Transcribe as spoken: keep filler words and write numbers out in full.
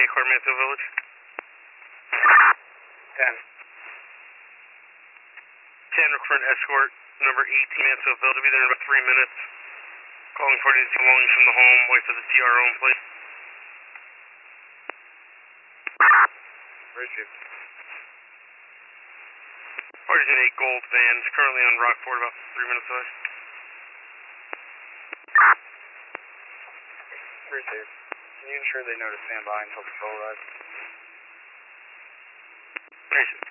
eight, clear Mansfield Village. ten. ten, request escort number eighteen, Mansfield Village. Will be there in about three minutes. Calling for these belongings from the home. Wait for the T R O in place. Received. Party's in a gold van. It's currently on Rockport, about three minutes away. Received. Can you ensure they know to stand by until patrol arrives? Received.